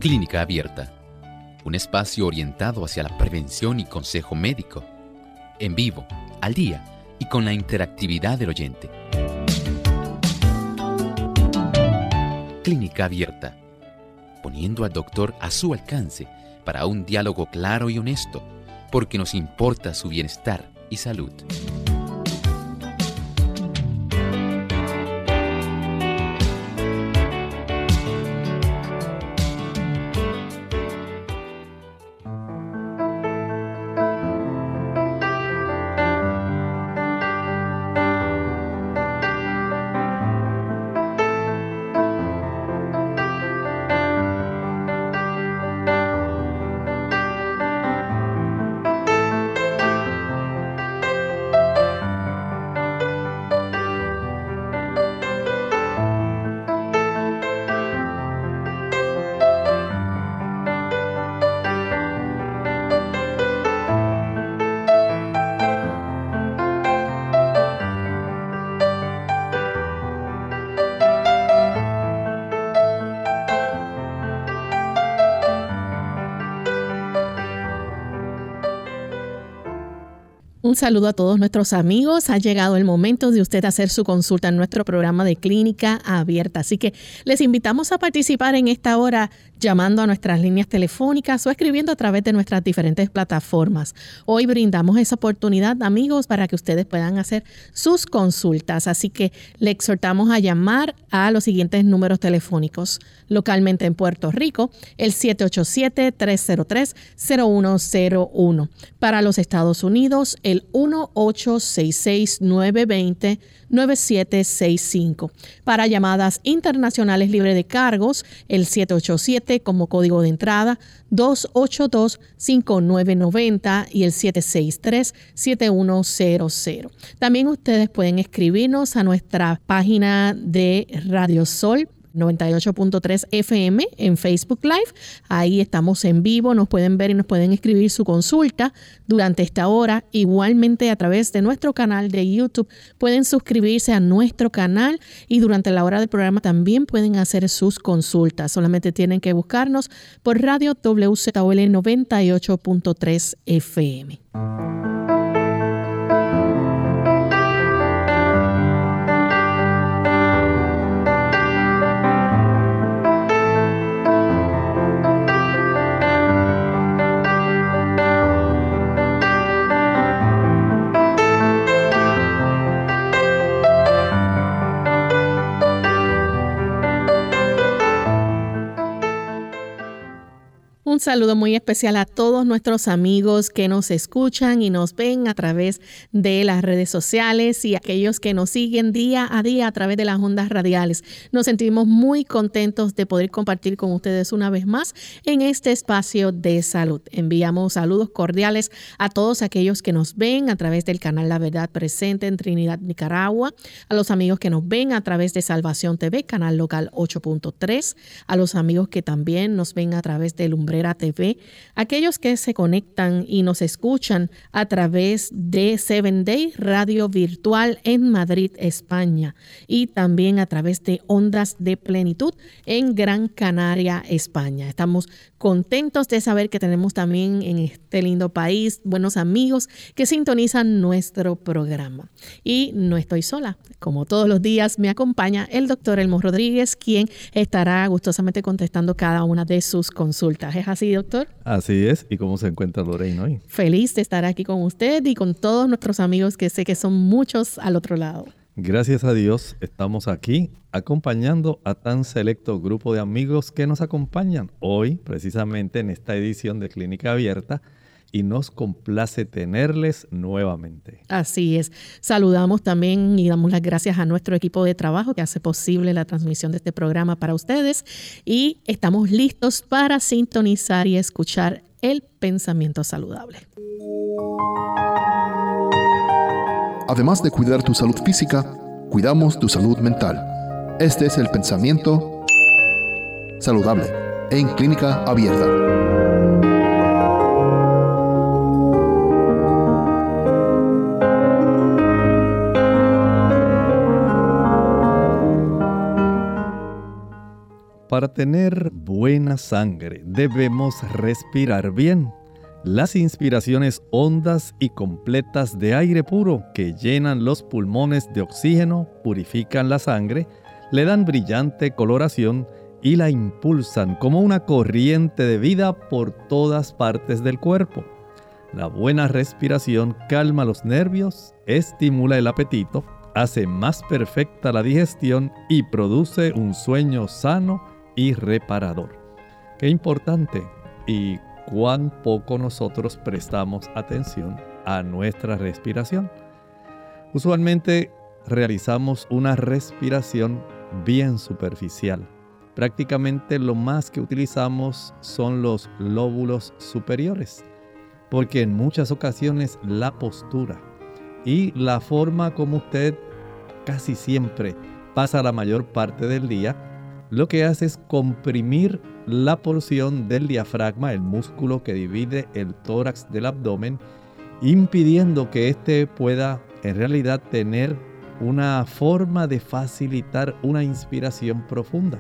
Clínica Abierta, un espacio orientado hacia la prevención y consejo médico, en vivo, al día y con la interactividad del oyente. Clínica Abierta, poniendo al doctor a su alcance para un diálogo claro y honesto, porque nos importa su bienestar y salud. Un saludo a todos nuestros amigos. Ha llegado el momento de usted hacer su consulta en nuestro programa de Clínica Abierta. Así que les invitamos a participar en esta hora llamando a nuestras líneas telefónicas o escribiendo a través de nuestras diferentes plataformas. Hoy brindamos esa oportunidad, amigos, para que ustedes puedan hacer sus consultas. Así que le exhortamos a llamar a los siguientes números telefónicos. Localmente en Puerto Rico, el 787-303-0101. Para los Estados Unidos, el 1-866-920-9765. Para llamadas internacionales libre de cargos, el 787 como código de entrada, 282-5990 y el 763-7100. También ustedes pueden escribirnos a nuestra página de Radio Sol 98.3 FM en Facebook Live. Ahí estamos en vivo, nos pueden ver y nos pueden escribir su consulta durante esta hora. Igualmente a través de nuestro canal de YouTube pueden suscribirse a nuestro canal y durante la hora del programa también pueden hacer sus consultas. Solamente tienen que buscarnos por Radio WZOL 98.3 FM. Un saludo muy especial a todos nuestros amigos que nos escuchan y nos ven a través de las redes sociales y aquellos que nos siguen día a día a través de las ondas radiales. Nos sentimos muy contentos de poder compartir con ustedes una vez más en este espacio de salud. Enviamos saludos cordiales a todos aquellos que nos ven a través del canal La Verdad Presente en Trinidad, Nicaragua, a los amigos que nos ven a través de Salvación TV, canal local 8.3, a los amigos que también nos ven a través de Lumbrera TV, aquellos que se conectan y nos escuchan a través de 7 Day Radio Virtual en Madrid, España, y también a través de Ondas de Plenitud en Gran Canaria, España. Estamos contentos de saber que tenemos también en este lindo país buenos amigos que sintonizan nuestro programa. Y no estoy sola. Como todos los días me acompaña el doctor Elmo Rodríguez, quien estará gustosamente contestando cada una de sus consultas. ¿Es así, doctor? Así es. ¿Y cómo se encuentra Lorraine hoy? Feliz de estar aquí con usted y con todos nuestros amigos que sé que son muchos al otro lado. Gracias a Dios estamos aquí acompañando a tan selecto grupo de amigos que nos acompañan hoy precisamente en esta edición de Clínica Abierta y nos complace tenerles nuevamente. Así es. Saludamos también y damos las gracias a nuestro equipo de trabajo que hace posible la transmisión de este programa para ustedes y estamos listos para sintonizar y escuchar el pensamiento saludable. Además de cuidar tu salud física, cuidamos tu salud mental. Este es el pensamiento saludable en Clínica Abierta. para tener buena sangre debemos respirar bien. Las inspiraciones hondas y completas de aire puro que llenan los pulmones de oxígeno purifican la sangre, le dan brillante coloración y la impulsan como una corriente de vida por todas partes del cuerpo. La buena respiración calma los nervios, estimula el apetito, hace más perfecta la digestión y produce un sueño sano y reparador. Qué importante y cuán poco nosotros prestamos atención a nuestra respiración. Usualmente realizamos una respiración bien superficial. Prácticamente lo más que utilizamos son los lóbulos superiores, porque en muchas ocasiones la postura y la forma como usted casi siempre pasa la mayor parte del día, lo que hace es comprimir la porción del diafragma, el músculo que divide el tórax del abdomen, impidiendo que éste pueda en realidad tener una forma de facilitar una inspiración profunda.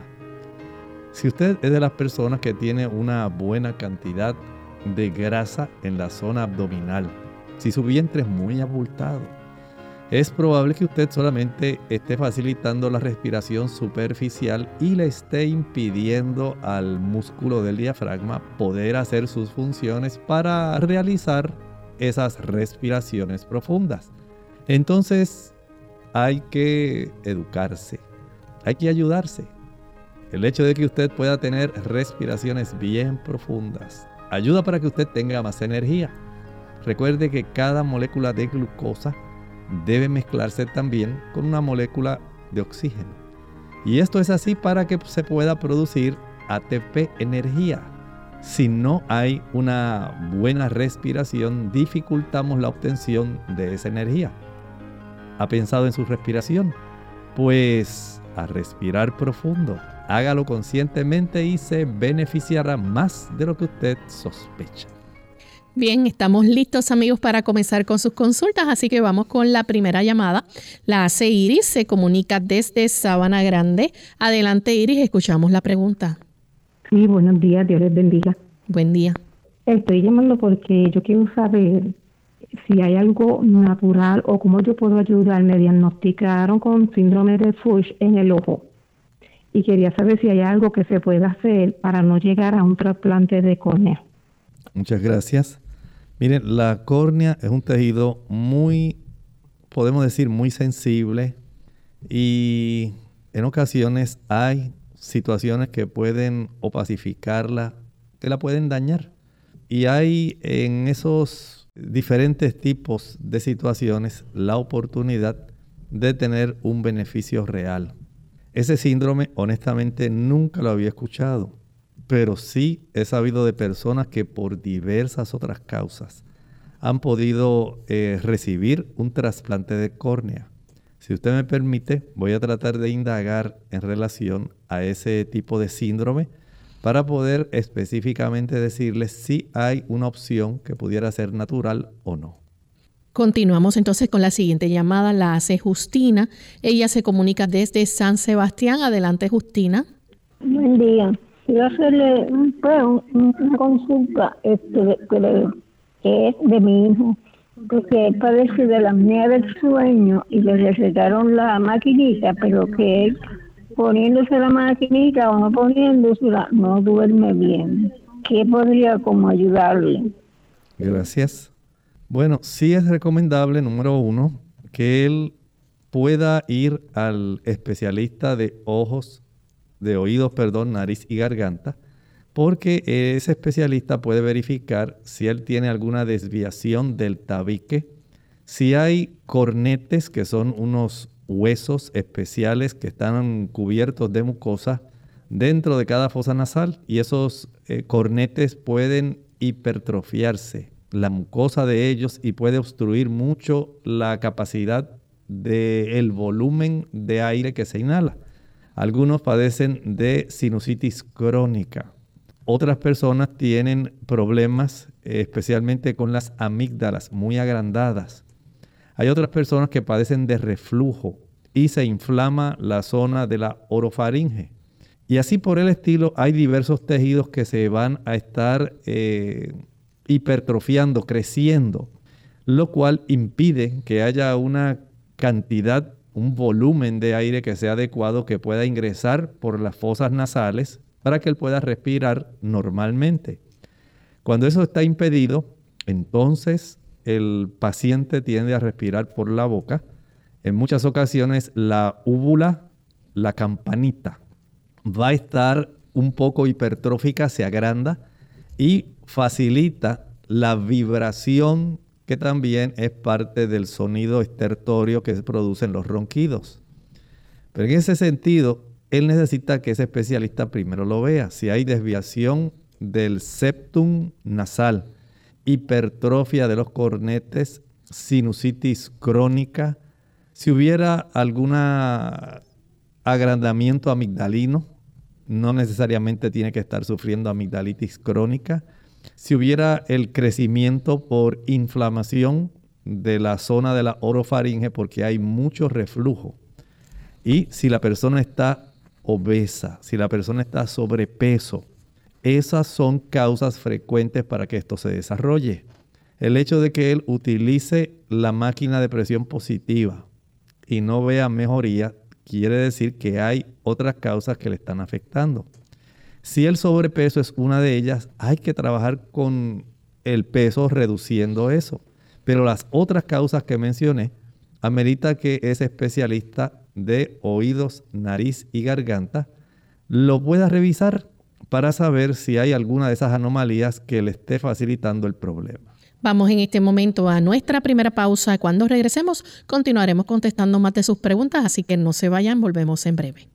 Si usted es de las personas que tiene una buena cantidad de grasa en la zona abdominal, si su vientre es muy abultado, es probable que usted solamente esté facilitando la respiración superficial y le esté impidiendo al músculo del diafragma poder hacer sus funciones para realizar esas respiraciones profundas. Entonces, hay que educarse, hay que ayudarse. El hecho de que usted pueda tener respiraciones bien profundas ayuda para que usted tenga más energía. Recuerde que cada molécula de glucosa debe mezclarse también con una molécula de oxígeno. Y esto es así para que se pueda producir ATP, energía. Si no hay una buena respiración, dificultamos la obtención de esa energía. ¿Ha pensado en su respiración? Pues a respirar profundo. Hágalo conscientemente y se beneficiará más de lo que usted sospecha. Bien, estamos listos, amigos, para comenzar con sus consultas, así que vamos con la primera llamada. La hace Iris, se comunica desde Sabana Grande. Adelante, Iris, escuchamos la pregunta. Sí, buenos días, Dios les bendiga. Buen día. Estoy llamando porque yo quiero saber si hay algo natural o cómo yo puedo ayudar. Me diagnosticaron con síndrome de Fuchs en el ojo y quería saber si hay algo que se pueda hacer para no llegar a un trasplante de córnea. Muchas gracias. Miren, la córnea es un tejido muy, podemos decir, muy sensible y en ocasiones hay situaciones que pueden opacificarla, que la pueden dañar. Y hay en esos diferentes tipos de situaciones la oportunidad de tener un beneficio real. Ese síndrome, honestamente, nunca lo había escuchado, pero sí he sabido de personas que por diversas otras causas han podido recibir un trasplante de córnea. Si usted me permite, voy a tratar de indagar en relación a ese tipo de síndrome para poder específicamente decirles si hay una opción que pudiera ser natural o no. Continuamos entonces con la siguiente llamada, la hace Justina. Ella se comunica desde San Sebastián. Adelante, Justina. Buen día. Quiero hacerle una consulta que es de mi hijo, porque él padece de la apnea del sueño y le recetaron la maquinita, pero que él poniéndose la maquinita o no poniéndosela no duerme bien. ¿Qué podría como ayudarle? Gracias. Bueno, sí es recomendable, número 1, que él pueda ir al especialista de oídos, nariz y garganta, porque ese especialista puede verificar si él tiene alguna desviación del tabique, si hay cornetes, que son unos huesos especiales que están cubiertos de mucosa dentro de cada fosa nasal, y esos cornetes pueden hipertrofiarse, la mucosa de ellos, y puede obstruir mucho la capacidad del volumen de aire que se inhala. Algunos padecen de sinusitis crónica. Otras personas tienen problemas especialmente con las amígdalas muy agrandadas. Hay otras personas que padecen de reflujo y se inflama la zona de la orofaringe. Y así por el estilo, hay diversos tejidos que se van a estar hipertrofiando, creciendo, lo cual impide que haya una cantidad, un volumen de aire que sea adecuado, que pueda ingresar por las fosas nasales para que él pueda respirar normalmente. Cuando eso está impedido, entonces el paciente tiende a respirar por la boca. En muchas ocasiones la úvula, la campanita, va a estar un poco hipertrófica, se agranda y facilita la vibración, que también es parte del sonido estertorio que se producen los ronquidos. Pero en ese sentido, él necesita que ese especialista primero lo vea. Si hay desviación del septum nasal, hipertrofia de los cornetes, sinusitis crónica, si hubiera algún agrandamiento amigdalino, no necesariamente tiene que estar sufriendo amigdalitis crónica. Si hubiera el crecimiento por inflamación de la zona de la orofaringe porque hay mucho reflujo. Y si la persona está obesa, si la persona está sobrepeso, esas son causas frecuentes para que esto se desarrolle. El hecho de que él utilice la máquina de presión positiva y no vea mejoría, quiere decir que hay otras causas que le están afectando. Si el sobrepeso es una de ellas, hay que trabajar con el peso reduciendo eso. Pero las otras causas que mencioné, amerita que ese especialista de oídos, nariz y garganta lo pueda revisar para saber si hay alguna de esas anomalías que le esté facilitando el problema. Vamos en este momento a nuestra primera pausa. Cuando regresemos, continuaremos contestando más de sus preguntas, así que no se vayan, volvemos en breve.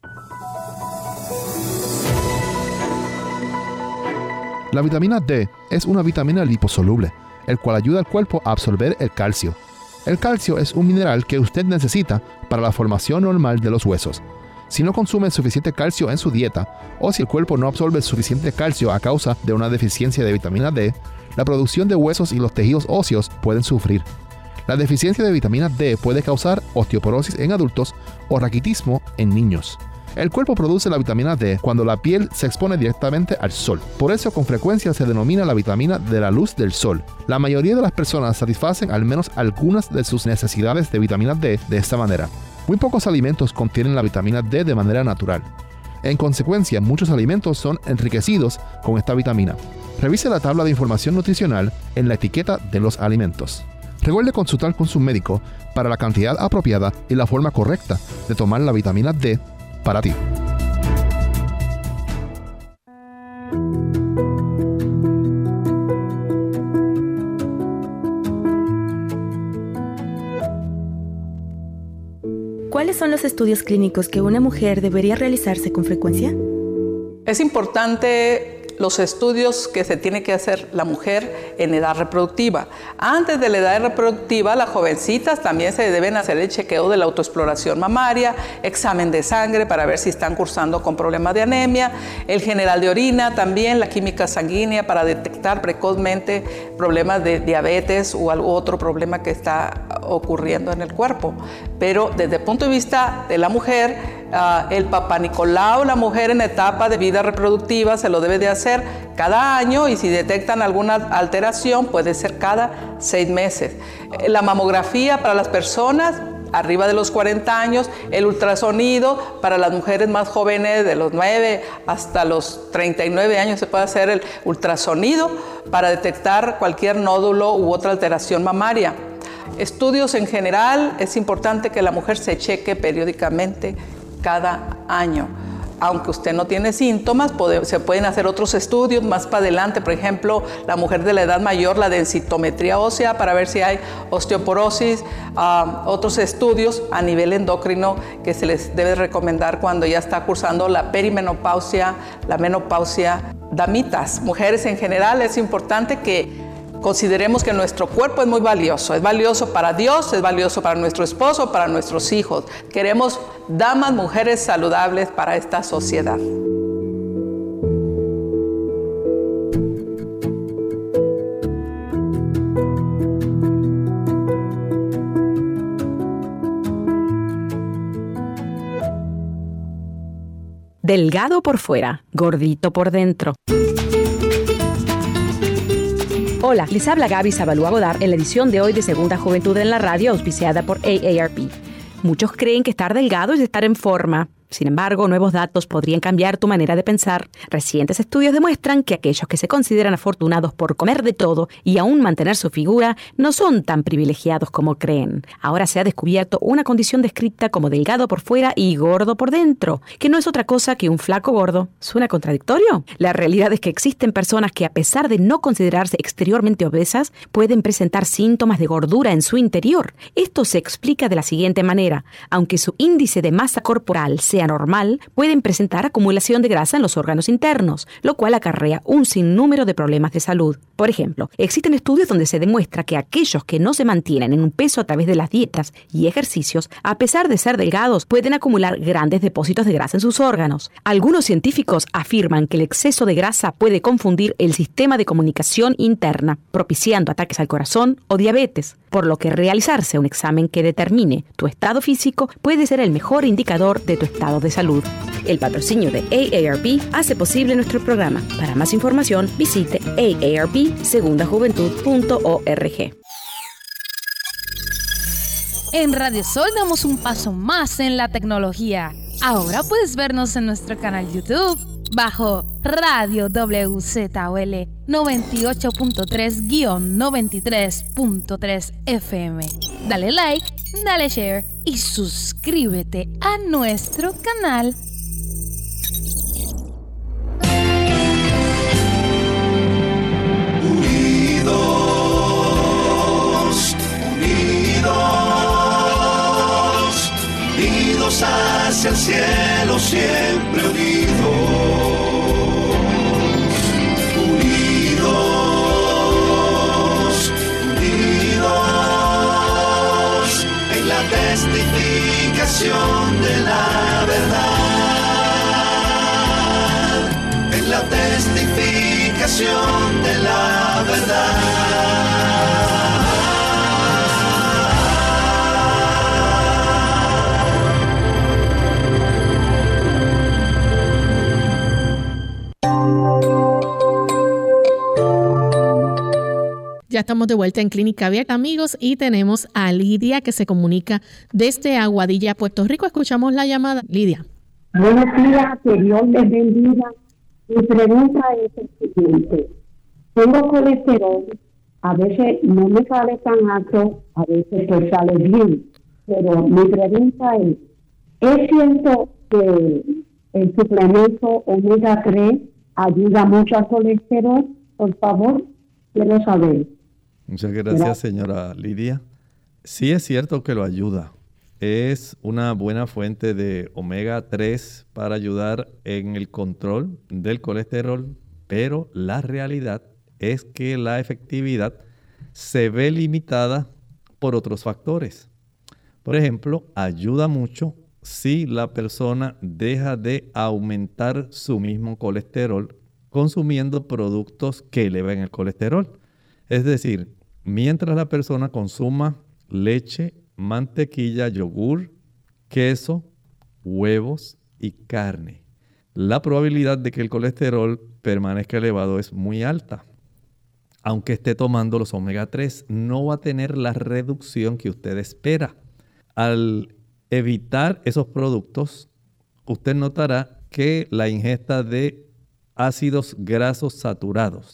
La vitamina D es una vitamina liposoluble, el cual ayuda al cuerpo a absorber el calcio. El calcio es un mineral que usted necesita para la formación normal de los huesos. Si no consume suficiente calcio en su dieta, o si el cuerpo no absorbe suficiente calcio a causa de una deficiencia de vitamina D, la producción de huesos y los tejidos óseos pueden sufrir. La deficiencia de vitamina D puede causar osteoporosis en adultos o raquitismo en niños. El cuerpo produce la vitamina D cuando la piel se expone directamente al sol. Por eso con frecuencia se denomina la vitamina de la luz del sol. La mayoría de las personas satisfacen al menos algunas de sus necesidades de vitamina D de esta manera. Muy pocos alimentos contienen la vitamina D de manera natural. En consecuencia, muchos alimentos son enriquecidos con esta vitamina. Revise la tabla de información nutricional en la etiqueta de los alimentos. Recuerde consultar con su médico para la cantidad apropiada y la forma correcta de tomar la vitamina D para ti. ¿Cuáles son los estudios clínicos que una mujer debería realizarse con frecuencia? Es importante los estudios que se tiene que hacer la mujer en edad reproductiva. Antes de la edad reproductiva, las jovencitas también se deben hacer el chequeo de la autoexploración mamaria, examen de sangre para ver si están cursando con problemas de anemia, el general de orina, también la química sanguínea para detectar precozmente problemas de diabetes o algún otro problema que está ocurriendo en el cuerpo. Pero desde el punto de vista de la mujer, el Papá Nicolau, la mujer en etapa de vida reproductiva, se lo debe de hacer cada año y si detectan alguna alteración puede ser cada 6 meses. La mamografía para las personas arriba de los 40 años, el ultrasonido para las mujeres más jóvenes de los 9 hasta los 39 años se puede hacer el ultrasonido para detectar cualquier nódulo u otra alteración mamaria. Estudios en general, es importante que la mujer se cheque periódicamente cada año. Aunque usted no tiene síntomas, se pueden hacer otros estudios más para adelante. Por ejemplo, la mujer de la edad mayor, la densitometría ósea para ver si hay osteoporosis. Otros estudios a nivel endocrino que se les debe recomendar cuando ya está cursando la perimenopausia, la menopausia. Damitas, mujeres en general, es importante que consideremos que nuestro cuerpo es muy valioso. Es valioso para Dios, es valioso para nuestro esposo, para nuestros hijos. Queremos damas, mujeres saludables para esta sociedad. delgado por fuera, gordito por dentro. Hola, les habla Gaby Zabalúa Godard en la edición de hoy de Segunda Juventud en la Radio, auspiciada por AARP. Muchos creen que estar delgado es estar en forma. Sin embargo, nuevos datos podrían cambiar tu manera de pensar. Recientes estudios demuestran que aquellos que se consideran afortunados por comer de todo y aún mantener su figura no son tan privilegiados como creen. Ahora se ha descubierto una condición descrita como delgado por fuera y gordo por dentro, que no es otra cosa que un flaco gordo. ¿Suena contradictorio? La realidad es que existen personas que, a pesar de no considerarse exteriormente obesas, pueden presentar síntomas de gordura en su interior. Esto se explica de la siguiente manera. Aunque su índice de masa corporal sea normal, pueden presentar acumulación de grasa en los órganos internos, lo cual acarrea un sinnúmero de problemas de salud. Por ejemplo, existen estudios donde se demuestra que aquellos que no se mantienen en un peso a través de las dietas y ejercicios, a pesar de ser delgados, pueden acumular grandes depósitos de grasa en sus órganos. Algunos científicos afirman que el exceso de grasa puede confundir el sistema de comunicación interna, propiciando ataques al corazón o diabetes, por lo que realizarse un examen que determine tu estado físico puede ser el mejor indicador de tu estado de salud. El patrocinio de AARP hace posible nuestro programa. Para más información, visite aarpsegundajuventud.org. En Radio Sol damos un paso más en la tecnología. Ahora puedes vernos en nuestro canal YouTube bajo Radio WZOL 98.3-93.3 FM. Dale like, dale share y suscríbete a nuestro canal. Unidos, unidos, unidos hacia el cielo, siempre unidos. Testificación de la verdad, en la testificación de la Ya estamos de vuelta en Clínica Abierta, amigos, y tenemos a Lidia que se comunica desde Aguadilla, Puerto Rico. Escuchamos la llamada. Lidia. Buenos días, que Dios les bendiga. Mi pregunta es el siguiente. Tengo colesterol, a veces no me sale tan alto, a veces pues sale bien. Pero mi pregunta ¿es cierto que el suplemento omega 3 ayuda mucho al colesterol? Por favor, quiero saber. Muchas gracias, señora Lidia. Sí es cierto que lo ayuda. Es una buena fuente de omega 3 para ayudar en el control del colesterol, pero la realidad es que la efectividad se ve limitada por otros factores. Por ejemplo, ayuda mucho si la persona deja de aumentar su mismo colesterol consumiendo productos que eleven el colesterol. Es decir, mientras la persona consuma leche, mantequilla, yogur, queso, huevos y carne, la probabilidad de que el colesterol permanezca elevado es muy alta. Aunque esté tomando los omega 3, no va a tener la reducción que usted espera. Al evitar esos productos, usted notará que la ingesta de ácidos grasos saturados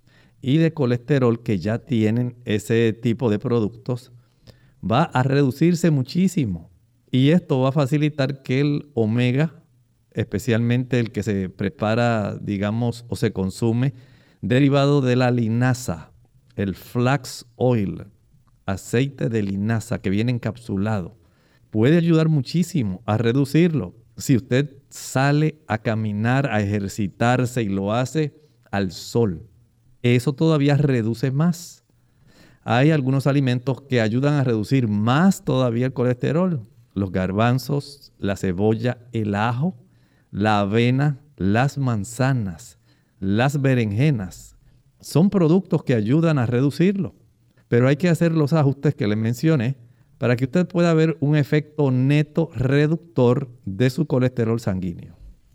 y de colesterol que ya tienen ese tipo de productos va a reducirse muchísimo. Y esto va a facilitar que el omega, especialmente el que se prepara, digamos, o se consume derivado de la linaza, el flax oil, aceite de linaza que viene encapsulado, puede ayudar muchísimo a reducirlo. Si usted sale a caminar, a ejercitarse y lo hace al sol, eso todavía reduce más. Hay algunos alimentos que ayudan a reducir más todavía el colesterol. Los garbanzos, la cebolla, el ajo, la avena, las manzanas, las berenjenas. Son productos que ayudan a reducirlo. Pero hay que hacer los ajustes que les mencioné para que usted pueda ver un efecto neto reductor de su colesterol sanguíneo.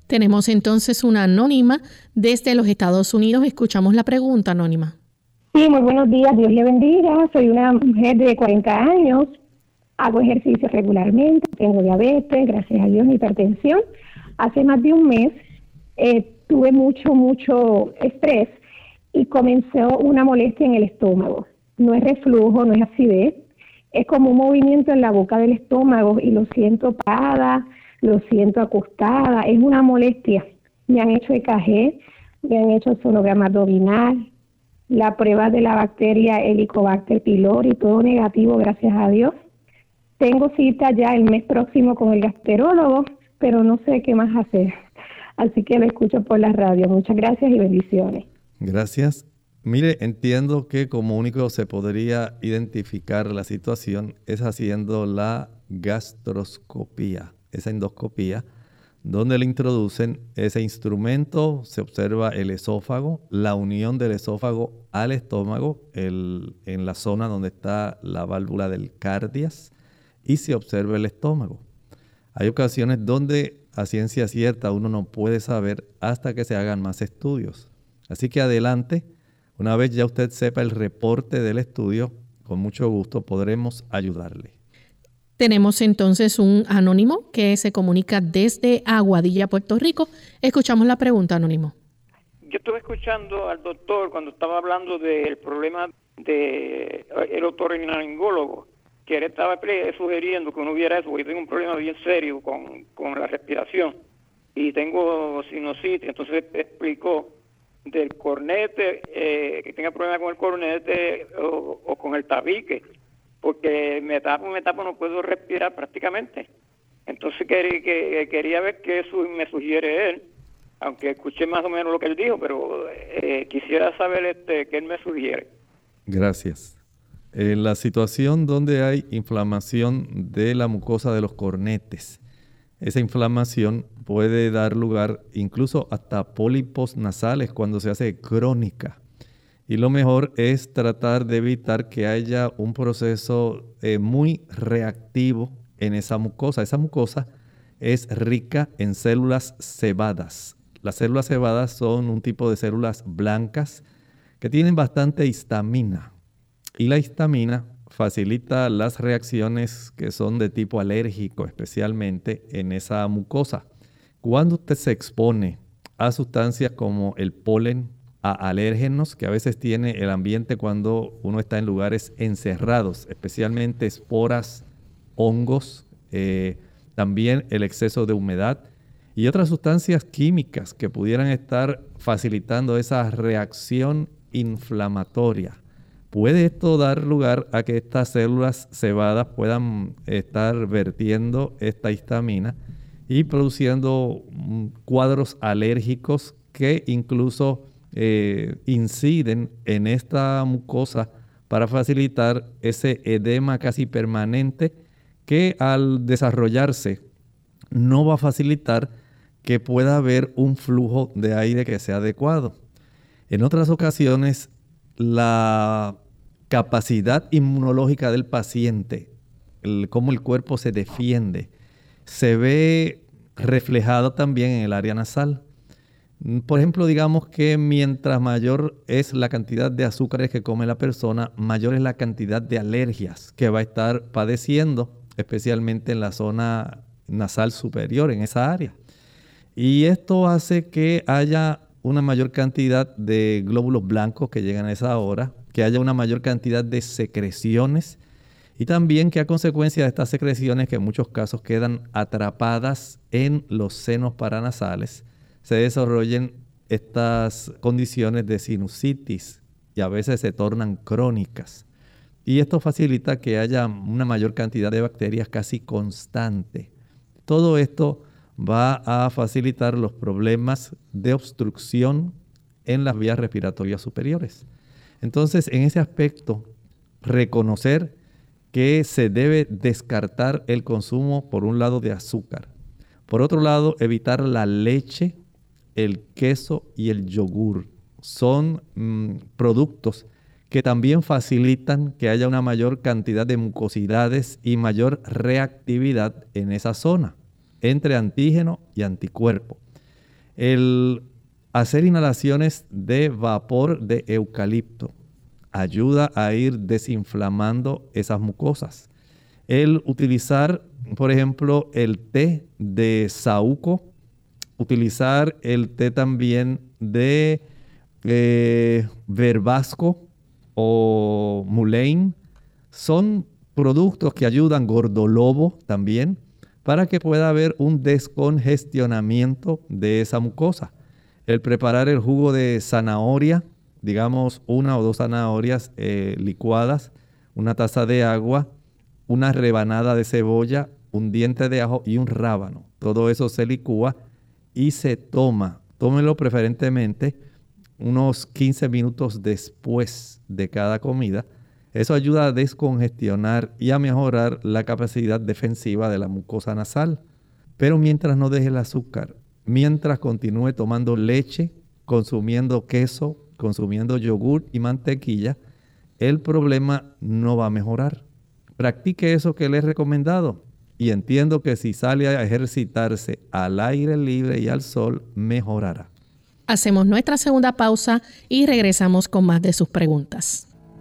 Tenemos entonces una anónima desde los Estados Unidos. Escuchamos la pregunta, anónima. Sí, muy buenos días, Dios le bendiga. Soy una mujer de 40 años, hago ejercicio regularmente, tengo diabetes, gracias a Dios, hipertensión. Hace más de un mes tuve mucho estrés y comenzó una molestia en el estómago. No es reflujo, no es acidez, es como un movimiento en la boca del estómago y lo siento parada, lo siento acostada, es una molestia. Me han hecho EKG, me han hecho sonograma abdominal, la prueba de la bacteria Helicobacter pylori, todo negativo, gracias a Dios. Tengo cita ya el mes próximo con el gastroenterólogo, pero no sé qué más hacer. Así que lo escucho por la radio. Muchas gracias y bendiciones. Gracias. Mire, entiendo que como único se podría identificar la situación es haciendo la gastroscopía, esa endoscopía, donde le introducen ese instrumento, se observa el esófago, la unión del esófago al estómago, en la zona donde está la válvula del cardias, y se observa el estómago. Hay ocasiones donde a ciencia cierta uno no puede saber hasta que se hagan más estudios. Así que adelante, una vez ya usted sepa el reporte del estudio, con mucho gusto podremos ayudarle. Tenemos entonces un anónimo que se comunica desde Aguadilla, Puerto Rico. Escuchamos la pregunta, anónimo. Yo estuve escuchando al doctor cuando estaba hablando del problema del otorrinolaringólogo, que él estaba sugiriendo que uno hubiera eso, porque tengo un problema bien serio con la respiración y tengo sinusitis. Entonces explicó del cornete, que tenga problemas con el cornete o con el tabique, porque me tapo, no puedo respirar prácticamente. Entonces quería ver qué me sugiere él, aunque escuché más o menos lo que él dijo, pero quisiera saber qué él me sugiere. Gracias. En la situación donde hay inflamación de la mucosa de los cornetes, esa inflamación puede dar lugar incluso hasta pólipos nasales cuando se hace crónica. Y lo mejor es tratar de evitar que haya un proceso muy reactivo en esa mucosa. Esa mucosa es rica en células cebadas. Las células cebadas son un tipo de células blancas que tienen bastante histamina. Y la histamina facilita las reacciones que son de tipo alérgico, especialmente en esa mucosa. Cuando usted se expone a sustancias como el polen, a alérgenos que a veces tiene el ambiente cuando uno está en lugares encerrados, especialmente esporas, hongos, también el exceso de humedad y otras sustancias químicas que pudieran estar facilitando esa reacción inflamatoria. Puede esto dar lugar a que estas células cebadas puedan estar vertiendo esta histamina y produciendo cuadros alérgicos que incluso inciden en esta mucosa para facilitar ese edema casi permanente que al desarrollarse no va a facilitar que pueda haber un flujo de aire que sea adecuado. En otras ocasiones, la capacidad inmunológica del paciente, cómo el cuerpo se defiende, se ve reflejado también en el área nasal. Por ejemplo, digamos que mientras mayor es la cantidad de azúcares que come la persona, mayor es la cantidad de alergias que va a estar padeciendo, especialmente en la zona nasal superior, en esa área. Y esto hace que haya una mayor cantidad de glóbulos blancos que llegan a esa hora, que haya una mayor cantidad de secreciones y también que a consecuencia de estas secreciones, que en muchos casos quedan atrapadas en los senos paranasales, se desarrollen estas condiciones de sinusitis y a veces se tornan crónicas. Y esto facilita que haya una mayor cantidad de bacterias casi constante. Todo esto va a facilitar los problemas de obstrucción en las vías respiratorias superiores. Entonces, en ese aspecto, reconocer que se debe descartar el consumo, por un lado, de azúcar. Por otro lado, evitar la leche, el queso y el yogur. Son productos que también facilitan que haya una mayor cantidad de mucosidades y mayor reactividad en esa zona, entre antígeno y anticuerpo. El hacer inhalaciones de vapor de eucalipto ayuda a ir desinflamando esas mucosas. El utilizar, por ejemplo, el té de saúco, utilizar el té también de verbasco o mullein, son productos que ayudan, gordolobo también, para que pueda haber un descongestionamiento de esa mucosa. El preparar el jugo de zanahoria, digamos 1 o 2 zanahorias licuadas, una taza de agua, una rebanada de cebolla, un diente de ajo y un rábano. Todo eso se licúa y se toma. Tómelo preferentemente unos 15 minutos después de cada comida. Eso ayuda a descongestionar y a mejorar la capacidad defensiva de la mucosa nasal. Pero mientras no deje el azúcar, mientras continúe tomando leche, consumiendo queso, consumiendo yogur y mantequilla, el problema no va a mejorar. Practique eso que le he recomendado y entiendo que si sale a ejercitarse al aire libre y al sol, mejorará. Hacemos nuestra segunda pausa y regresamos con más de sus preguntas.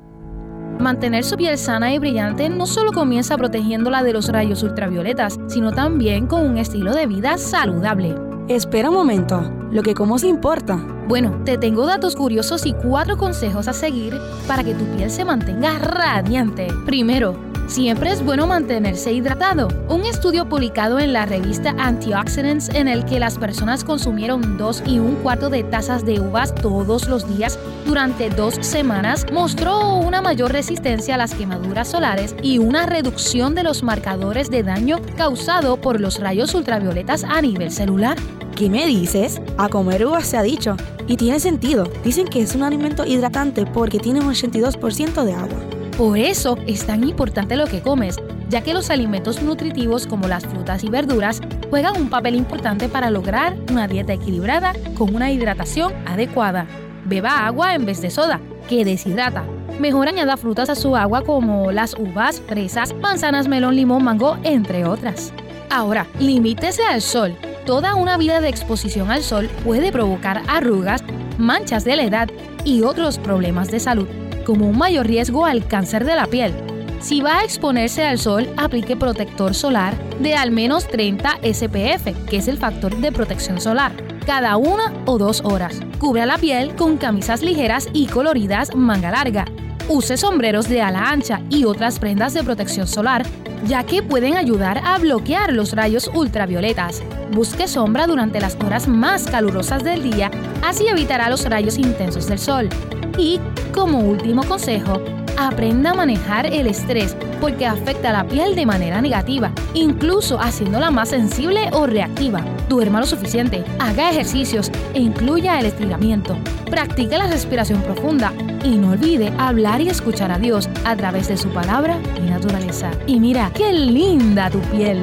Mantener su piel sana y brillante no solo comienza protegiéndola de los rayos ultravioletas, sino también con un estilo de vida saludable. Espera un momento, lo que como se importa. Bueno, te tengo datos curiosos y 4 consejos a seguir para que tu piel se mantenga radiante. Primero, siempre es bueno mantenerse hidratado. Un estudio publicado en la revista Antioxidants, en el que las personas consumieron 2 1/4 de tazas de uvas todos los días durante 2 semanas, mostró una mayor resistencia a las quemaduras solares y una reducción de los marcadores de daño causado por los rayos ultravioletas a nivel celular. ¿Qué me dices? A comer uvas se ha dicho. Y tiene sentido. Dicen que es un alimento hidratante porque tiene un 82% de agua. Por eso es tan importante lo que comes, ya que los alimentos nutritivos como las frutas y verduras juegan un papel importante para lograr una dieta equilibrada con una hidratación adecuada. Beba agua en vez de soda, que deshidrata. Mejor añada frutas a su agua como las uvas, fresas, manzanas, melón, limón, mango, entre otras. Ahora, limítese al sol. Toda una vida de exposición al sol puede provocar arrugas, manchas de la edad y otros problemas de salud, como un mayor riesgo al cáncer de la piel. Si va a exponerse al sol, aplique protector solar de al menos 30 SPF, que es el factor de protección solar, cada 1 o 2 horas. Cubra la piel con camisas ligeras y coloridas manga larga. Use sombreros de ala ancha y otras prendas de protección solar, ya que pueden ayudar a bloquear los rayos ultravioletas. Busque sombra durante las horas más calurosas del día, así evitará los rayos intensos del sol. Y, como último consejo, aprenda a manejar el estrés porque afecta a la piel de manera negativa, incluso haciéndola más sensible o reactiva. Duerma lo suficiente, haga ejercicios e incluya el estiramiento. Practique la respiración profunda y no olvide hablar y escuchar a Dios a través de su palabra y naturaleza. Y mira, qué linda tu piel.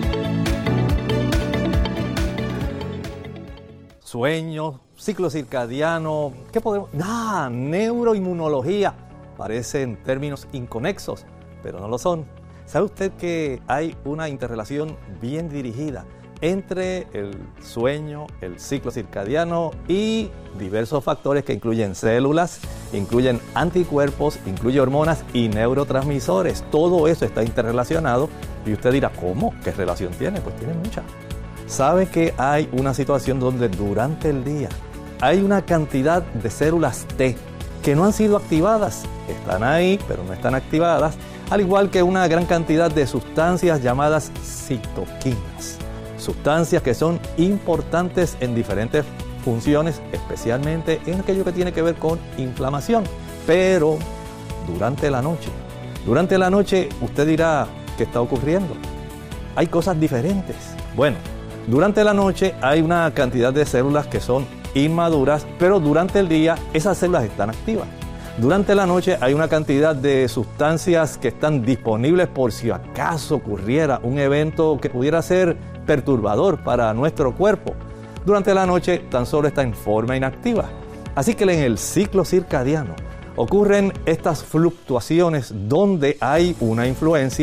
Sueño, ciclo circadiano, ¿qué podemos? Neuroinmunología. Parecen términos inconexos, pero no lo son. ¿Sabe usted que hay una interrelación bien dirigida entre el sueño, el ciclo circadiano y diversos factores que incluyen células, incluyen anticuerpos, incluye hormonas y neurotransmisores? Todo eso está interrelacionado y usted dirá, ¿cómo? ¿Qué relación tiene? Pues tiene mucha. ¿Sabe que hay una situación donde durante el día hay una cantidad de células T que no han sido activadas? Están ahí, pero no están activadas, al igual que una gran cantidad de sustancias llamadas citoquinas. Sustancias que son importantes en diferentes funciones, especialmente en aquello que tiene que ver con inflamación. Pero durante la noche usted dirá, ¿qué está ocurriendo? Hay cosas diferentes. Bueno, durante la noche hay una cantidad de células que son inmaduras, pero durante el día esas células están activas. Durante la noche hay una cantidad de sustancias que están disponibles por si acaso ocurriera un evento que pudiera ser perturbador para nuestro cuerpo. Durante la noche tan solo está en forma inactiva. Así que en el ciclo circadiano ocurren estas fluctuaciones donde hay una influencia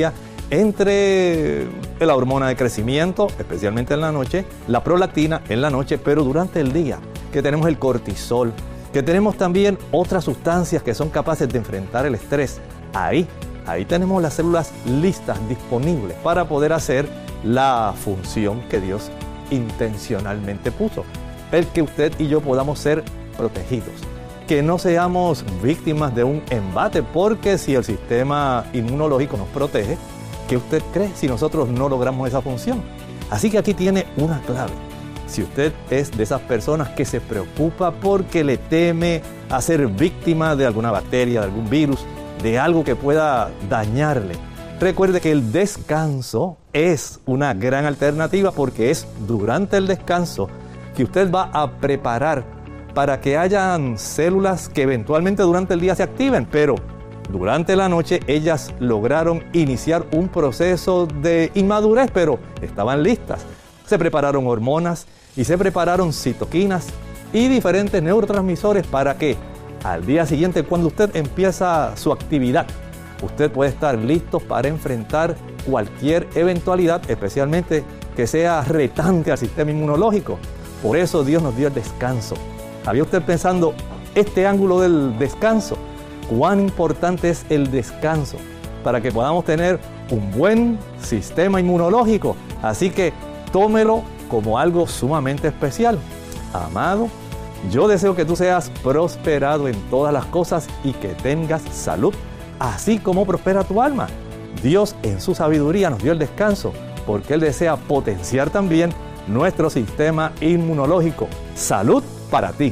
entre la hormona de crecimiento, especialmente en la noche, la prolactina en la noche, pero durante el día, que tenemos el cortisol, que tenemos también otras sustancias que son capaces de enfrentar el estrés. Ahí tenemos las células listas, disponibles para poder hacer la función que Dios intencionalmente puso. El que usted y yo podamos ser protegidos, que no seamos víctimas de un embate, porque si el sistema inmunológico nos protege, ¿qué usted cree si nosotros no logramos esa función? Así que aquí tiene una clave. Si usted es de esas personas que se preocupa porque le teme a ser víctima de alguna bacteria, de algún virus, de algo que pueda dañarle, recuerde que el descanso es una gran alternativa, porque es durante el descanso que usted va a preparar para que hayan células que eventualmente durante el día se activen, pero durante la noche ellas lograron iniciar un proceso de inmadurez, pero estaban listas. Se prepararon hormonas y se prepararon citoquinas y diferentes neurotransmisores para que al día siguiente, cuando usted empieza su actividad, usted puede estar listo para enfrentar cualquier eventualidad, especialmente que sea retante al sistema inmunológico. Por eso Dios nos dio el descanso. ¿Había usted pensando este ángulo del descanso? ¿Cuán importante es el descanso para que podamos tener un buen sistema inmunológico? Así que tómelo como algo sumamente especial. Amado, yo deseo que tú seas prosperado en todas las cosas y que tengas salud, así como prospera tu alma. Dios en su sabiduría nos dio el descanso porque Él desea potenciar también nuestro sistema inmunológico. Salud para ti.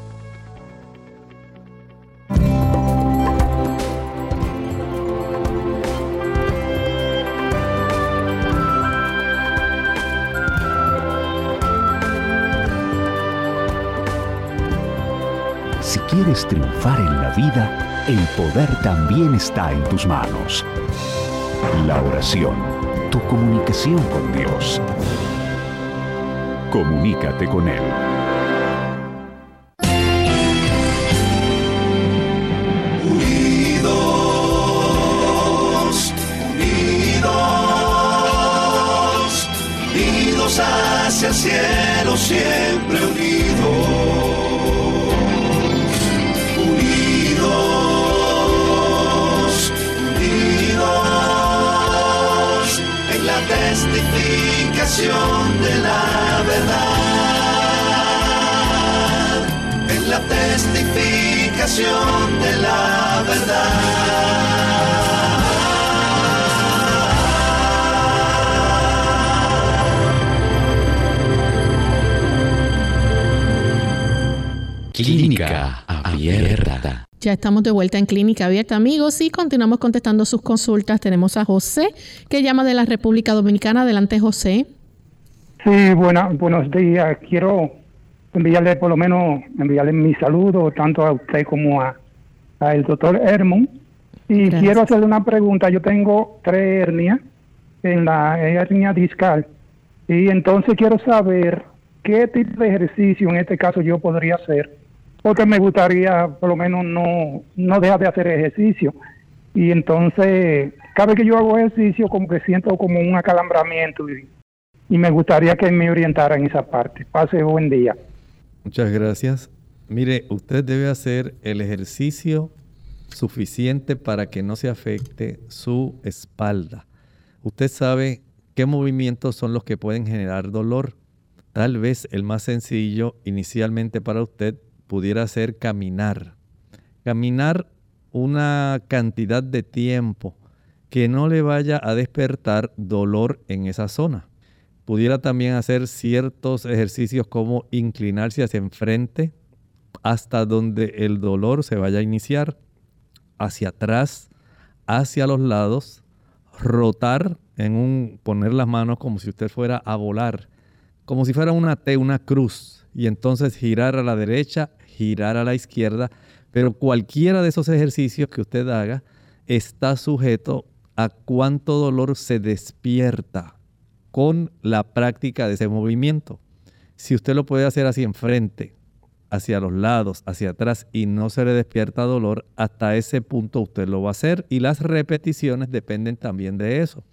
Si quieres triunfar en la vida, el poder también está en tus manos. La oración, tu comunicación con Dios. Comunícate con Él. Unidos, unidos, unidos hacia el cielo, siempre unidos. Testificación de la verdad, en la testificación de la verdad. Clínica Abierta. Ya estamos de vuelta en Clínica Abierta, amigos, y continuamos contestando sus consultas. Tenemos a José, que llama de la República Dominicana. Adelante, José. Sí, buenos días. Quiero enviarle mi saludo tanto a usted como a el doctor Hermon. Y gracias. Quiero hacerle una pregunta. Yo tengo 3 hernias en la hernia discal. Y entonces quiero saber qué tipo de ejercicio en este caso yo podría hacer, porque me gustaría por lo menos no dejar de hacer ejercicio. Y entonces, cada vez que yo hago ejercicio, como que siento como un acalambramiento y me gustaría que me orientara en esa parte. Pase buen día. Muchas gracias. Mire, usted debe hacer el ejercicio suficiente para que no se afecte su espalda. Usted sabe qué movimientos son los que pueden generar dolor. Tal vez el más sencillo inicialmente para usted pudiera ser caminar. Caminar una cantidad de tiempo que no le vaya a despertar dolor en esa zona. Pudiera también hacer ciertos ejercicios como inclinarse hacia enfrente hasta donde el dolor se vaya a iniciar, hacia atrás, hacia los lados, rotar poner las manos como si usted fuera a volar, como si fuera una T, una cruz, y entonces girar a la derecha, girar a la izquierda, pero cualquiera de esos ejercicios que usted haga está sujeto a cuánto dolor se despierta con la práctica de ese movimiento. Si usted lo puede hacer hacia enfrente, hacia los lados, hacia atrás y no se le despierta dolor, hasta ese punto usted lo va a hacer y las repeticiones dependen también de eso.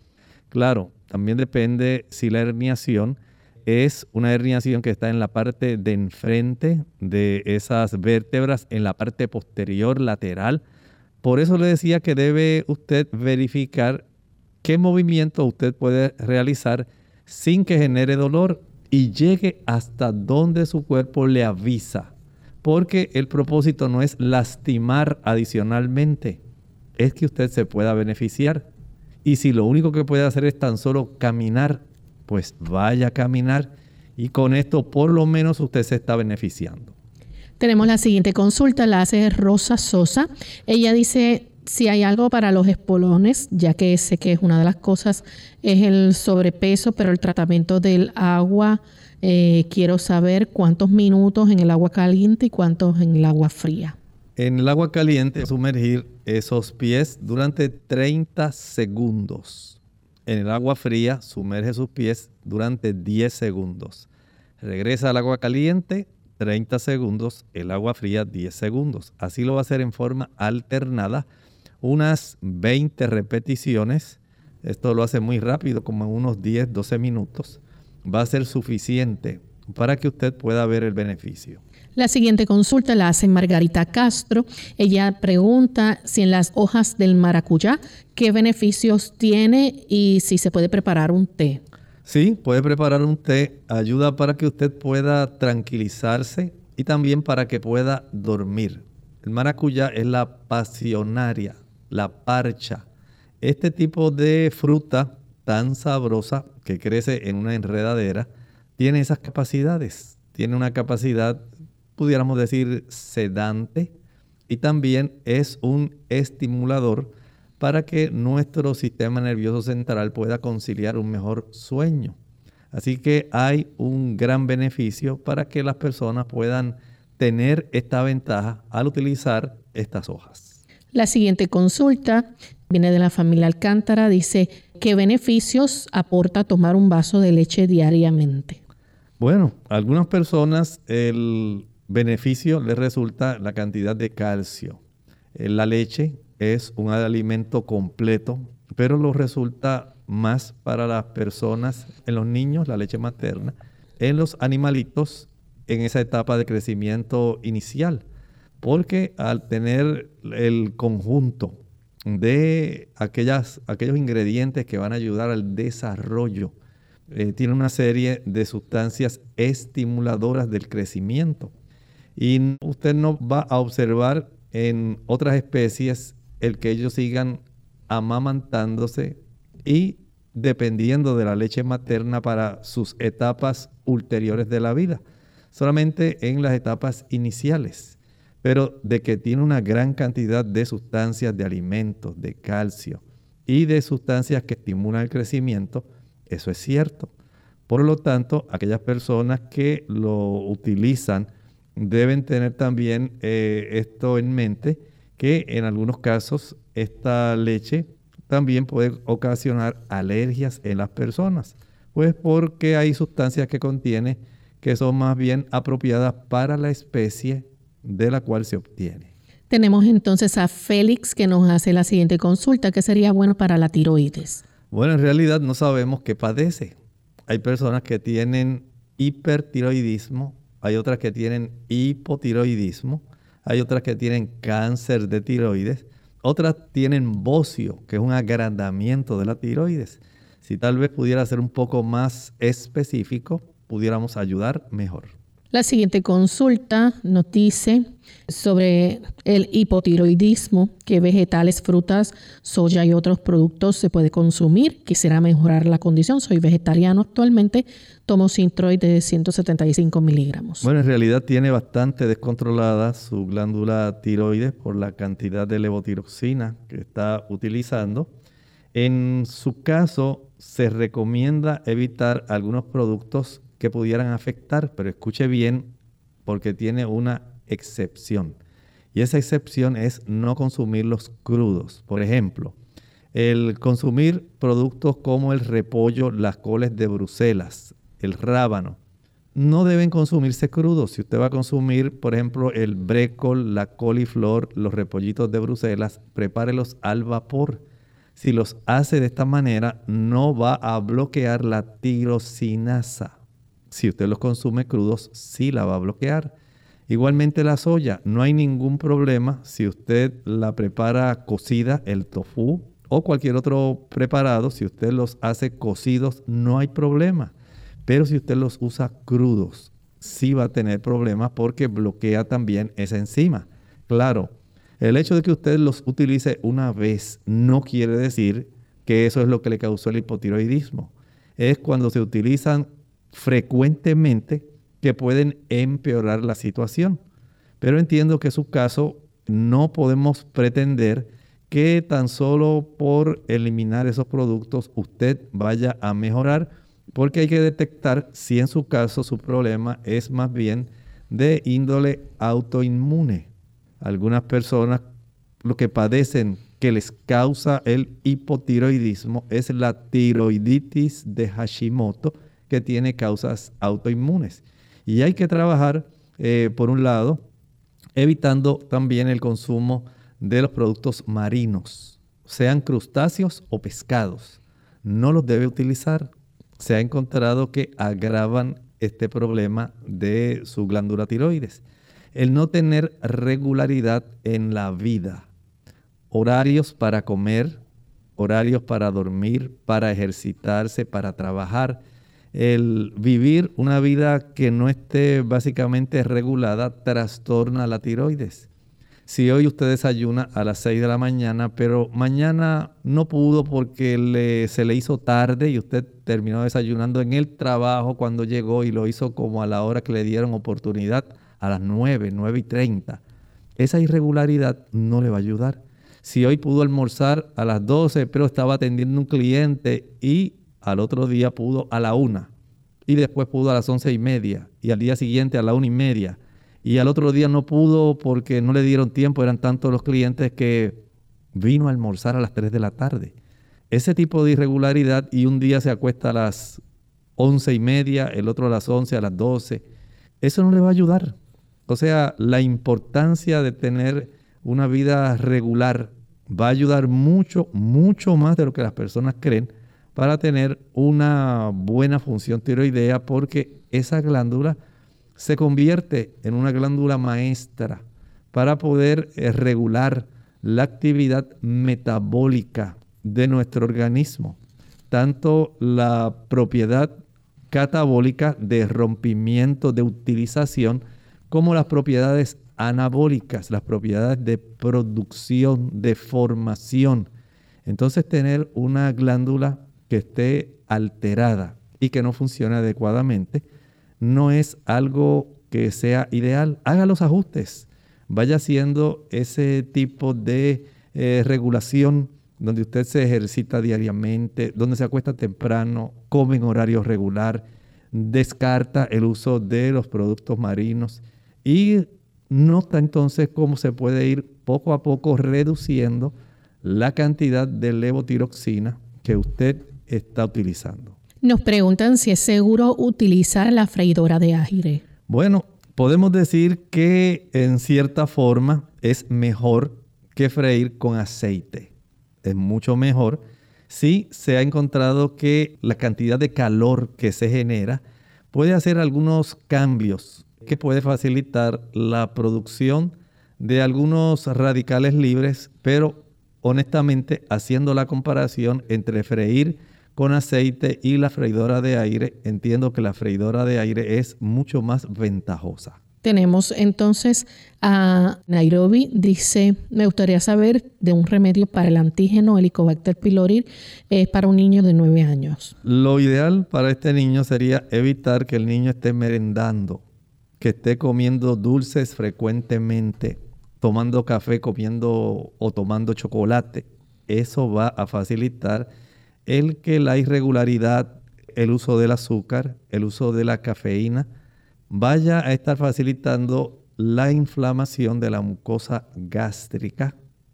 Claro, también depende si la herniación es una herniación que está en la parte de enfrente de esas vértebras, en la parte posterior lateral. Por eso le decía que debe usted verificar qué movimiento usted puede realizar sin que genere dolor y llegue hasta donde su cuerpo le avisa. Porque el propósito no es lastimar adicionalmente, es que usted se pueda beneficiar. Y si lo único que puede hacer es tan solo caminar, pues vaya a caminar y con esto por lo menos usted se está beneficiando. Tenemos la siguiente consulta, la hace Rosa Sosa. Ella dice si hay algo para los espolones, ya que sé que es una de las cosas, es el sobrepeso, pero el tratamiento del agua, quiero saber cuántos minutos en el agua caliente y cuántos en el agua fría. En el agua caliente, sumergir esos pies durante 30 segundos. En el agua fría, sumerge sus pies durante 10 segundos. Regresa al agua caliente, 30 segundos, el agua fría 10 segundos. Así lo va a hacer en forma alternada, unas 20 repeticiones. Esto lo hace muy rápido, como en unos 10, 12 minutos. Va a ser suficiente para que usted pueda ver el beneficio. La siguiente consulta la hace Margarita Castro. Ella pregunta si en las hojas del maracuyá, ¿qué beneficios tiene y si se puede preparar un té? Sí, puede preparar un té. Ayuda para que usted pueda tranquilizarse y también para que pueda dormir. El maracuyá es la pasionaria, la parcha. Este tipo de fruta tan sabrosa que crece en una enredadera tiene esas capacidades. Tiene una capacidad, pudiéramos decir, sedante, y también es un estimulador para que nuestro sistema nervioso central pueda conciliar un mejor sueño. Así que hay un gran beneficio para que las personas puedan tener esta ventaja al utilizar estas hojas. La siguiente consulta viene de la familia Alcántara. Dice, ¿qué beneficios aporta tomar un vaso de leche diariamente? Bueno, a algunas personas el beneficio les resulta la cantidad de calcio. La leche es un alimento completo, pero lo resulta más para las personas, en los niños, la leche materna, en los animalitos, en esa etapa de crecimiento inicial, porque al tener el conjunto de aquellos ingredientes que van a ayudar al desarrollo, tiene una serie de sustancias estimuladoras del crecimiento. Y usted no va a observar en otras especies el que ellos sigan amamantándose y dependiendo de la leche materna para sus etapas ulteriores de la vida, solamente en las etapas iniciales. Pero de que tiene una gran cantidad de sustancias, de alimentos, de calcio y de sustancias que estimulan el crecimiento, eso es cierto. Por lo tanto, aquellas personas que lo utilizan deben tener también esto en mente, que en algunos casos esta leche también puede ocasionar alergias en las personas, pues porque hay sustancias que contiene que son más bien apropiadas para la especie de la cual se obtiene. Tenemos entonces a Félix que nos hace la siguiente consulta, ¿qué sería bueno para la tiroides? Bueno, en realidad no sabemos qué padece. Hay personas que tienen hipertiroidismo, hay otras que tienen hipotiroidismo, hay otras que tienen cáncer de tiroides, otras tienen bocio, que es un agrandamiento de la tiroides. Si tal vez pudiera ser un poco más específico, pudiéramos ayudar mejor. La siguiente consulta nos dice sobre el hipotiroidismo, qué vegetales, frutas, soya y otros productos se puede consumir. Quisiera mejorar la condición, soy vegetariano actualmente, tomo Synthroid de 175 miligramos. Bueno, en realidad tiene bastante descontrolada su glándula tiroides por la cantidad de levotiroxina que está utilizando. En su caso, se recomienda evitar algunos productos que pudieran afectar, pero escuche bien porque tiene una excepción. Y esa excepción es no consumirlos crudos. Por ejemplo, el consumir productos como el repollo, las coles de Bruselas, el rábano, no deben consumirse crudos. Si usted va a consumir, por ejemplo, el brécol, la coliflor, los repollitos de Bruselas, prepárelos al vapor. Si los hace de esta manera, no va a bloquear la tirosinasa. Si usted los consume crudos, sí la va a bloquear. Igualmente la soya, no hay ningún problema si usted la prepara cocida, el tofu o cualquier otro preparado. Si usted los hace cocidos, no hay problema. Pero si usted los usa crudos, sí va a tener problemas porque bloquea también esa enzima. Claro, el hecho de que usted los utilice una vez no quiere decir que eso es lo que le causó el hipotiroidismo. Es cuando se utilizan frecuentemente que pueden empeorar la situación. Pero entiendo que en su caso no podemos pretender que tan solo por eliminar esos productos usted vaya a mejorar, porque hay que detectar si en su caso su problema es más bien de índole autoinmune. Algunas personas lo que padecen que les causa el hipotiroidismo es la tiroiditis de Hashimoto, que tiene causas autoinmunes. Y hay que trabajar, por un lado, evitando también el consumo de los productos marinos, sean crustáceos o pescados. No los debe utilizar. Se ha encontrado que agravan este problema de su glándula tiroides. El no tener regularidad en la vida, horarios para comer, horarios para dormir, para ejercitarse, para trabajar, el vivir una vida que no esté básicamente regulada trastorna la tiroides. Si hoy usted desayuna a las 6 de la mañana, pero mañana no pudo porque se le hizo tarde y usted terminó desayunando en el trabajo cuando llegó y lo hizo como a la hora que le dieron oportunidad, a las 9:30. Esa irregularidad no le va a ayudar. Si hoy pudo almorzar a las 12, pero estaba atendiendo un cliente y al otro día pudo a la 1 y después pudo a las 11:30 y al día siguiente a la 1:30 y al otro día no pudo porque no le dieron tiempo, eran tantos los clientes que vino a almorzar a las 3 de la tarde. Ese tipo de irregularidad, y un día se acuesta a las 11:30, el otro a las 11, a las 12, eso no le va a ayudar. O sea, la importancia de tener una vida regular va a ayudar mucho, mucho más de lo que las personas creen para tener una buena función tiroidea, porque esa glándula se convierte en una glándula maestra para poder regular la actividad metabólica de nuestro organismo, tanto la propiedad catabólica de rompimiento, de utilización, como las propiedades anabólicas, las propiedades de producción, de formación. Entonces, tener una glándula que esté alterada y que no funcione adecuadamente no es algo que sea ideal. Haga los ajustes, vaya haciendo ese tipo de regulación donde usted se ejercita diariamente, donde se acuesta temprano, come en horario regular, descarta el uso de los productos marinos y nota entonces cómo se puede ir poco a poco reduciendo la cantidad de levotiroxina que usted está utilizando. Nos preguntan si es seguro utilizar la freidora de aire. Bueno, podemos decir que en cierta forma es mejor que freír con aceite. Es mucho mejor si se ha encontrado que la cantidad de calor que se genera puede hacer algunos cambios que puede facilitar la producción de algunos radicales libres, pero honestamente, haciendo la comparación entre freír con aceite y la freidora de aire, entiendo que la freidora de aire es mucho más ventajosa. Tenemos entonces a Nairobi, dice, me gustaría saber de un remedio para el antígeno Helicobacter pylori para un niño de 9 años. Lo ideal para este niño sería evitar que el niño esté merendando, que esté comiendo dulces frecuentemente, tomando café, comiendo o tomando chocolate. Eso va a facilitar el que la irregularidad, el uso del azúcar, el uso de la cafeína, vaya a estar facilitando la inflamación de la mucosa gástrica.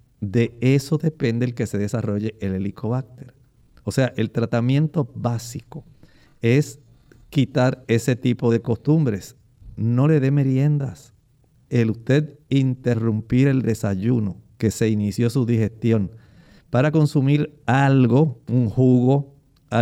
De eso depende el que se desarrolle el Helicobacter. O sea, el tratamiento básico es quitar ese tipo de costumbres. No le dé meriendas. El usted interrumpir el desayuno, que se inició su digestión, para consumir algo, un jugo,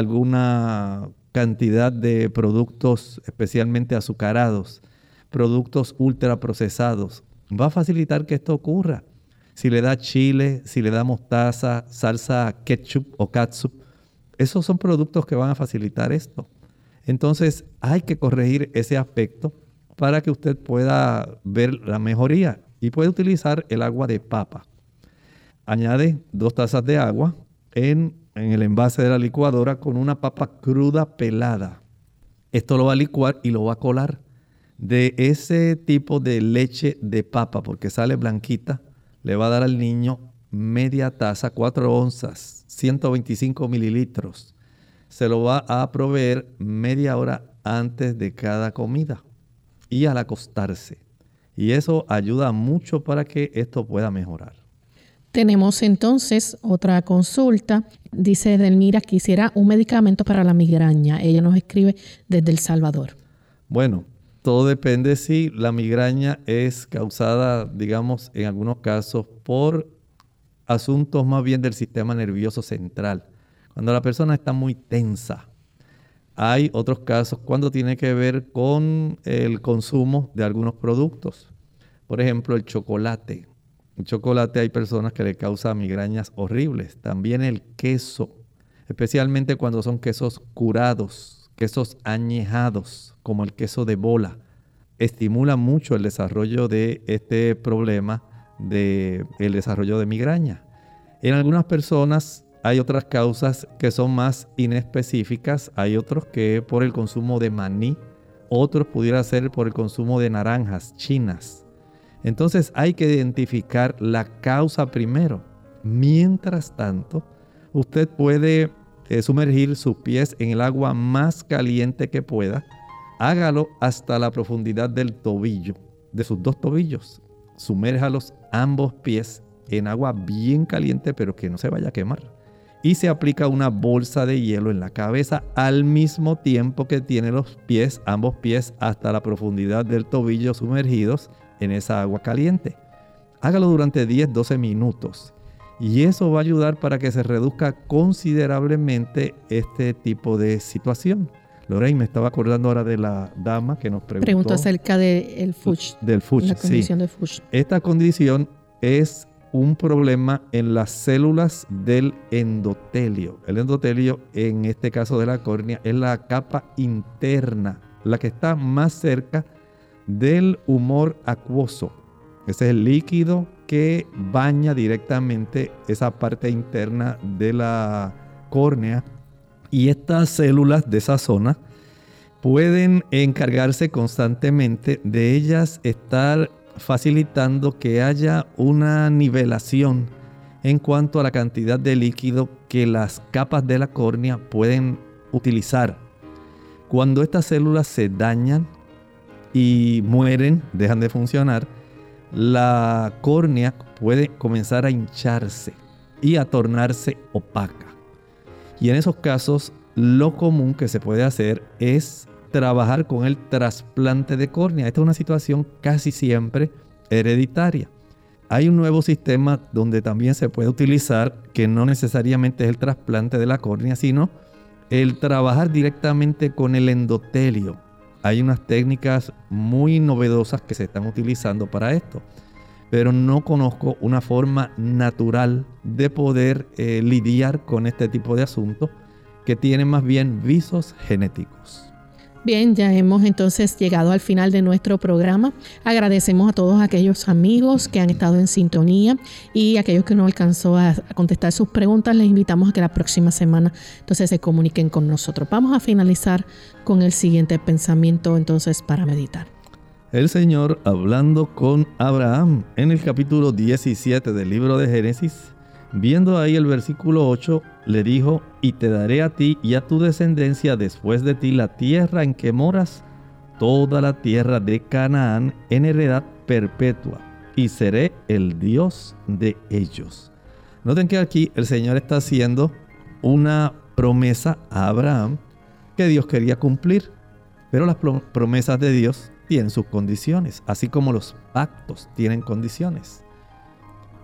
alguna cantidad de productos especialmente azucarados, productos ultraprocesados, va a facilitar que esto ocurra. Si le da chile, si le da mostaza, salsa ketchup o catsup, esos son productos que van a facilitar esto. Entonces hay que corregir ese aspecto para que usted pueda ver la mejoría y puede utilizar el agua de papa. Añade 2 tazas de agua en el envase de la licuadora con una papa cruda pelada. Esto lo va a licuar y lo va a colar. De ese tipo de leche de papa, porque sale blanquita, le va a dar al niño media taza, 4 onzas, 125 mililitros. Se lo va a proveer media hora antes de cada comida y al acostarse. Y eso ayuda mucho para que esto pueda mejorar. Tenemos entonces otra consulta. Dice Edelmira, quisiera un medicamento para la migraña. Ella nos escribe desde El Salvador. Bueno, todo depende si la migraña es causada, digamos, en algunos casos por asuntos más bien del sistema nervioso central. Cuando la persona está muy tensa. Hay otros casos cuando tiene que ver con el consumo de algunos productos. Por ejemplo, el chocolate. El chocolate hay personas que le causa migrañas horribles. También el queso, especialmente cuando son quesos curados, quesos añejados, como el queso de bola. Estimula mucho el desarrollo de este problema del desarrollo de migraña. En algunas personas hay otras causas que son más inespecíficas. Hay otros que por el consumo de maní, otros pudiera ser por el consumo de naranjas chinas. Entonces hay que identificar la causa primero. Mientras tanto, usted puede sumergir sus pies en el agua más caliente que pueda. Hágalo hasta la profundidad del tobillo, de sus 2 tobillos. Sumérjalos ambos pies en agua bien caliente, pero que no se vaya a quemar. Y se aplica una bolsa de hielo en la cabeza al mismo tiempo que tiene los pies, ambos pies, hasta la profundidad del tobillo sumergidos en esa agua caliente. Hágalo durante 10-12 minutos y eso va a ayudar para que se reduzca considerablemente este tipo de situación. Lorraine, me estaba acordando ahora de la dama que nos preguntó acerca del FUSH. Del FUSH, la condición sí. de FUSH. Esta condición es un problema en las células del endotelio. El endotelio, en este caso de la córnea, es la capa interna, la que está más cerca del humor acuoso. Ese es el líquido que baña directamente esa parte interna de la córnea. Y estas células de esa zona pueden encargarse constantemente de ellas estar facilitando que haya una nivelación en cuanto a la cantidad de líquido que las capas de la córnea pueden utilizar. Cuando estas células se dañan y mueren, dejan de funcionar, la córnea puede comenzar a hincharse y a tornarse opaca. Y en esos casos, lo común que se puede hacer es trabajar con el trasplante de córnea. Esta es una situación casi siempre hereditaria. Hay un nuevo sistema donde también se puede utilizar, que no necesariamente es el trasplante de la córnea, sino el trabajar directamente con el endotelio. Hay unas técnicas muy novedosas que se están utilizando para esto, pero no conozco una forma natural de poder lidiar con este tipo de asuntos que tienen más bien visos genéticos. Bien, ya hemos entonces llegado al final de nuestro programa. Agradecemos a todos aquellos amigos que han estado en sintonía y aquellos que no alcanzó a contestar sus preguntas. Les invitamos a que la próxima semana entonces se comuniquen con nosotros. Vamos a finalizar con el siguiente pensamiento entonces para meditar. El Señor, hablando con Abraham en el capítulo 17 del libro de Génesis, viendo ahí el versículo 8, le dijo: y te daré a ti y a tu descendencia después de ti la tierra en que moras, toda la tierra de Canaán en heredad perpetua, y seré el Dios de ellos. Noten que aquí el Señor está haciendo una promesa a Abraham que Dios quería cumplir, pero las promesas de Dios tienen sus condiciones, así como los pactos tienen condiciones.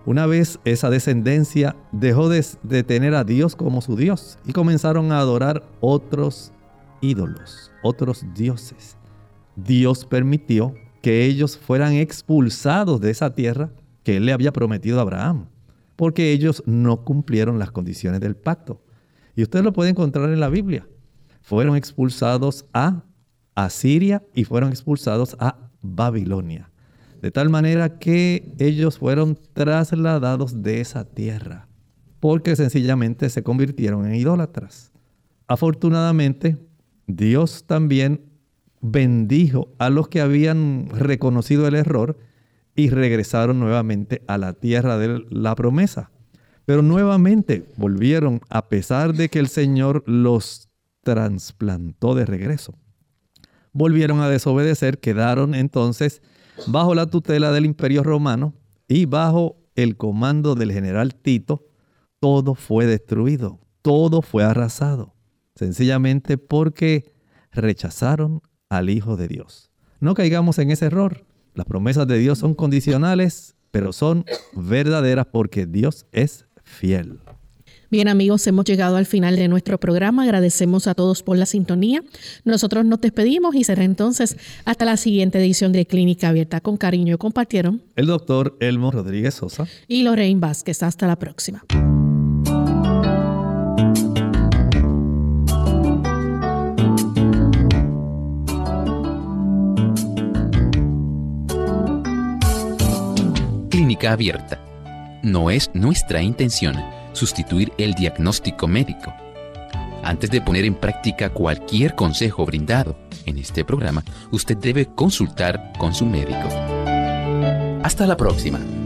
Una vez esa descendencia dejó de tener a Dios como su Dios y comenzaron a adorar otros ídolos, otros dioses. Dios permitió que ellos fueran expulsados de esa tierra que Él le había prometido a Abraham, porque ellos no cumplieron las condiciones del pacto. Y usted lo puede encontrar en la Biblia. Fueron expulsados a Asiria y fueron expulsados a Babilonia. De tal manera que ellos fueron trasladados de esa tierra, porque sencillamente se convirtieron en idólatras. Afortunadamente, Dios también bendijo a los que habían reconocido el error y regresaron nuevamente a la tierra de la promesa. Pero nuevamente volvieron, a pesar de que el Señor los trasplantó de regreso. Volvieron a desobedecer, quedaron entonces bajo la tutela del Imperio Romano y bajo el comando del general Tito. Todo fue destruido, todo fue arrasado, sencillamente porque rechazaron al Hijo de Dios. No caigamos en ese error. Las promesas de Dios son condicionales, pero son verdaderas porque Dios es fiel. Bien, amigos, hemos llegado al final de nuestro programa. Agradecemos a todos por la sintonía. Nosotros nos despedimos y será entonces hasta la siguiente edición de Clínica Abierta. Con cariño compartieron el doctor Elmo Rodríguez Sosa y Lorraine Vázquez. Hasta la próxima. Clínica Abierta. No es nuestra intención sustituir el diagnóstico médico. Antes de poner en práctica cualquier consejo brindado en este programa, usted debe consultar con su médico. Hasta la próxima.